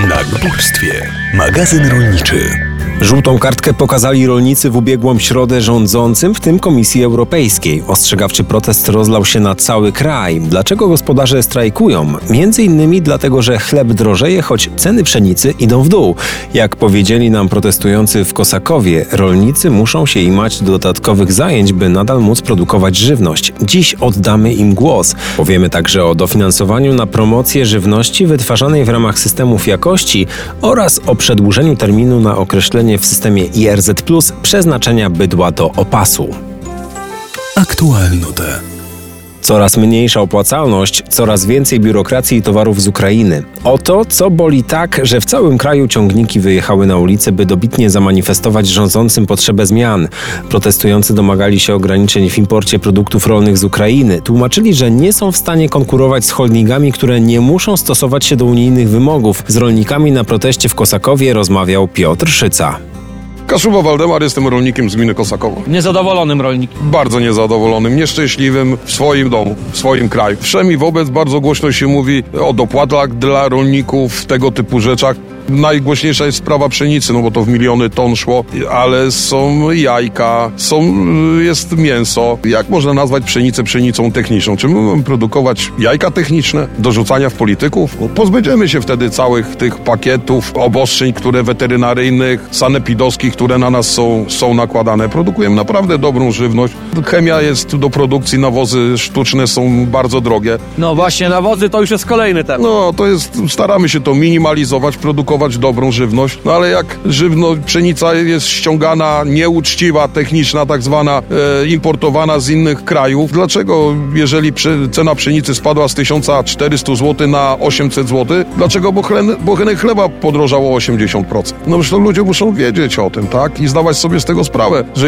Na górstwie. Magazyn rolniczy. Żółtą kartkę pokazali rolnicy w ubiegłą środę rządzącym, w tym Komisji Europejskiej. Ostrzegawczy protest rozlał się na cały kraj. Dlaczego gospodarze strajkują? Między innymi dlatego, że chleb drożeje, choć ceny pszenicy idą w dół. Jak powiedzieli nam protestujący w Kosakowie, rolnicy muszą się imać dodatkowych zajęć, by nadal móc produkować żywność. Dziś oddamy im głos. Powiemy także o dofinansowaniu na promocję żywności wytwarzanej w ramach systemów jakości oraz o przedłużeniu terminu na określenie w systemie IRZ Plus przeznaczenia bydła do opasu. Aktualnote. Coraz mniejsza opłacalność, coraz więcej biurokracji i towarów z Ukrainy. Oto, co boli tak, że w całym kraju ciągniki wyjechały na ulicę, by dobitnie zamanifestować rządzącym potrzebę zmian. Protestujący domagali się ograniczeń w imporcie produktów rolnych z Ukrainy. Tłumaczyli, że nie są w stanie konkurować z holdingami, które nie muszą stosować się do unijnych wymogów. Z rolnikami na proteście w Kosakowie rozmawiał Piotr Szyca. Kaszuba Waldemar, jestem rolnikiem z gminy Kosakowo. Niezadowolonym rolnikiem. Bardzo niezadowolonym, nieszczęśliwym w swoim domu, w swoim kraju. Wszemi wobec bardzo głośno się mówi o dopłatach dla rolników, tego typu rzeczach. Najgłośniejsza jest sprawa pszenicy, no bo to w miliony ton szło, ale są jajka, jest mięso. Jak można nazwać pszenicę pszenicą techniczną? Czy my mamy produkować jajka techniczne do rzucania w polityków? Pozbędziemy się wtedy całych tych pakietów obostrzeń, które weterynaryjnych, sanepidowskich, które na nas są nakładane. Produkujemy naprawdę dobrą żywność. Chemia jest do produkcji, nawozy sztuczne są bardzo drogie. No właśnie, nawozy to już jest kolejny temat. No to jest, staramy się to minimalizować, produkować dobrą żywność, no ale jak pszenica jest ściągana, nieuczciwa, techniczna, tak zwana, importowana z innych krajów, dlaczego jeżeli cena pszenicy spadła z 1400 zł na 800 zł, dlaczego bochenek chleba podrożało o 80%? No zresztą ludzie muszą wiedzieć o tym, tak? I zdawać sobie z tego sprawę, że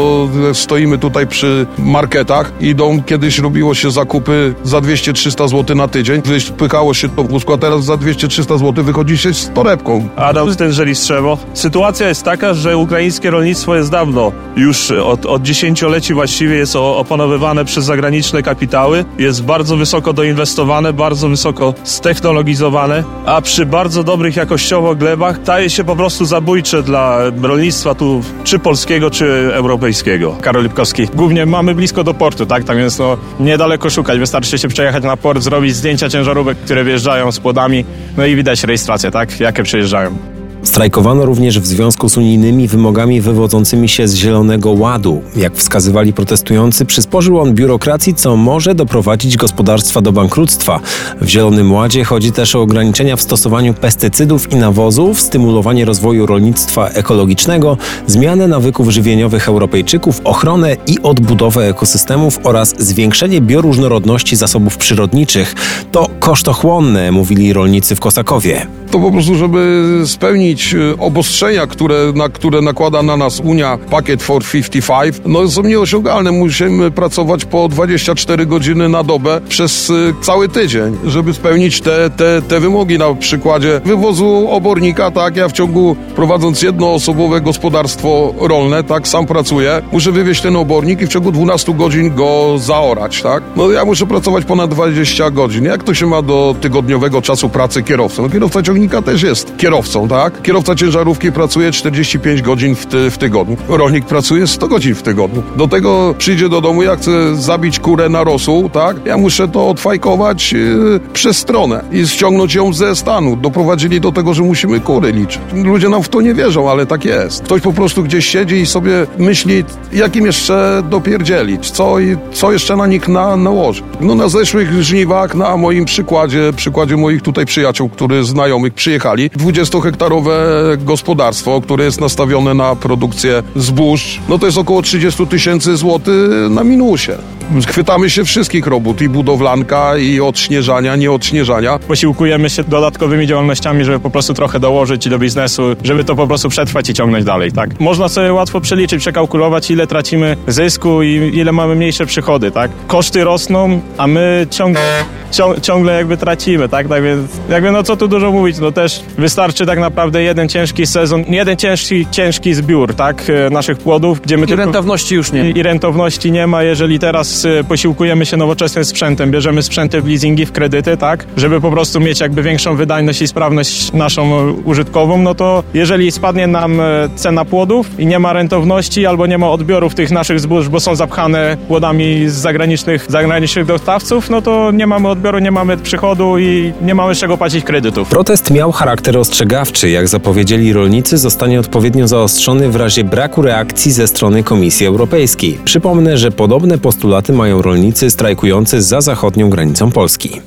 stoimy tutaj przy marketach, kiedyś robiło się zakupy za 200-300 zł na tydzień, wypychało się to w wózku, a teraz za 200-300 zł wychodzi się z torebką. Adam Stężeli-Strzewo. Sytuacja jest taka, że ukraińskie rolnictwo jest dawno, już od dziesięcioleci właściwie jest opanowywane przez zagraniczne kapitały, jest bardzo wysoko doinwestowane, bardzo wysoko ztechnologizowane, a przy bardzo dobrych jakościowo glebach staje się po prostu zabójcze dla rolnictwa tu, czy polskiego, czy europejskiego. Karol Lipkowski. Głównie mamy blisko do portu, tak? Tam jest niedaleko szukać, wystarczy się przejechać na port, zrobić zdjęcia ciężarówek, które wjeżdżają z płodami, no i widać rejestrację, tak? Jakie przyjeżdżają. Strajkowano również w związku z unijnymi wymogami wywodzącymi się z Zielonego Ładu. Jak wskazywali protestujący, przysporzył on biurokracji, co może doprowadzić gospodarstwa do bankructwa. W Zielonym Ładzie chodzi też o ograniczenia w stosowaniu pestycydów i nawozów, stymulowanie rozwoju rolnictwa ekologicznego, zmianę nawyków żywieniowych Europejczyków, ochronę i odbudowę ekosystemów oraz zwiększenie bioróżnorodności zasobów przyrodniczych. To kosztochłonne, mówili rolnicy w Kosakowie. To po prostu, żeby spełnić obostrzenia, które nakłada na nas Unia, pakiet for 55, są nieosiągalne. Musimy pracować po 24 godziny na dobę przez cały tydzień, żeby spełnić te wymogi. Na przykładzie wywozu obornika, tak, ja prowadząc jednoosobowe gospodarstwo rolne, tak, sam pracuję, muszę wywieźć ten obornik i w ciągu 12 godzin go zaorać, tak. Ja muszę pracować ponad 20 godzin. Jak to się ma do tygodniowego czasu pracy kierowcy? Kierowca ciągnika też jest kierowcą, tak? Kierowca ciężarówki pracuje 45 godzin w tygodniu. Rolnik pracuje 100 godzin w tygodniu. Do tego przyjdzie do domu, jak chce zabić kurę na rosół, tak? Ja muszę to odfajkować przez stronę i ściągnąć ją ze stanu. Doprowadzili do tego, że musimy kury liczyć. Ludzie nam w to nie wierzą, ale tak jest. Ktoś po prostu gdzieś siedzi i sobie myśli, jakim jeszcze dopierdzielić, co jeszcze na nich nałoży. Na zeszłych żniwach, na moim przykładzie moich tutaj przyjaciół, znajomych przyjechali, 20-hektarowe gospodarstwo, które jest nastawione na produkcję zbóż, to jest około 30 000 złotych na minusie. Chwytamy się wszystkich robót, i budowlanka, i odśnieżania, nieodśnieżania. Posiłkujemy się dodatkowymi działalnościami, żeby po prostu trochę dołożyć do biznesu, żeby to po prostu przetrwać i ciągnąć dalej, tak? Można sobie łatwo przeliczyć, przekalkulować, ile tracimy zysku i ile mamy mniejsze przychody, tak? Koszty rosną, a my ciągle jakby tracimy, tak? Tak więc co tu dużo mówić, też wystarczy tak naprawdę jeden ciężki sezon, jeden ciężki zbiór, tak? Naszych płodów, gdzie my I rentowności już nie. I rentowności nie ma, jeżeli teraz teraz posiłkujemy się nowoczesnym sprzętem, bierzemy sprzęty w leasingi, w kredyty, tak, żeby po prostu mieć jakby większą wydajność i sprawność naszą użytkową, no to jeżeli spadnie nam cena płodów i nie ma rentowności albo nie ma odbiorów tych naszych zbóż, bo są zapchane płodami z zagranicznych dostawców, no to nie mamy odbioru, nie mamy przychodu i nie mamy z czego płacić kredytów. Protest miał charakter ostrzegawczy. Jak zapowiedzieli rolnicy, zostanie odpowiednio zaostrzony w razie braku reakcji ze strony Komisji Europejskiej. Przypomnę, że podobne postulaty mają rolnicy strajkujący za zachodnią granicą Polski.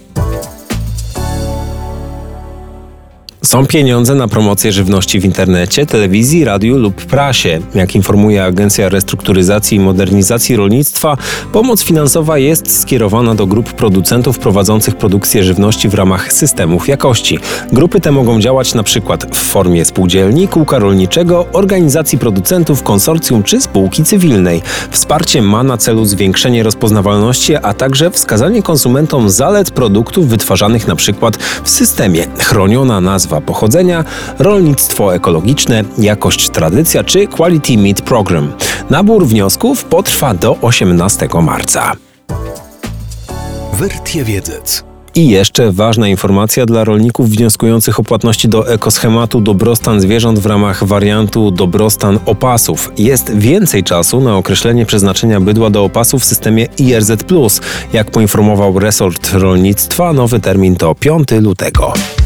Są pieniądze na promocję żywności w internecie, telewizji, radiu lub prasie. Jak informuje Agencja Restrukturyzacji i Modernizacji Rolnictwa, pomoc finansowa jest skierowana do grup producentów prowadzących produkcję żywności w ramach systemów jakości. Grupy te mogą działać np. w formie spółdzielni, kółka rolniczego, organizacji producentów, konsorcjum czy spółki cywilnej. Wsparcie ma na celu zwiększenie rozpoznawalności, a także wskazanie konsumentom zalet produktów wytwarzanych np. w systemie. Chroniona nazwa pochodzenia, rolnictwo ekologiczne, jakość tradycja czy Quality Meat Program. Nabór wniosków potrwa do 18 marca. Vertie Wiedziec. I jeszcze ważna informacja dla rolników wnioskujących o płatności do ekoschematu Dobrostan Zwierząt w ramach wariantu Dobrostan Opasów. Jest więcej czasu na określenie przeznaczenia bydła do opasu w systemie IRZ+. Jak poinformował resort rolnictwa, nowy termin to 5 lutego.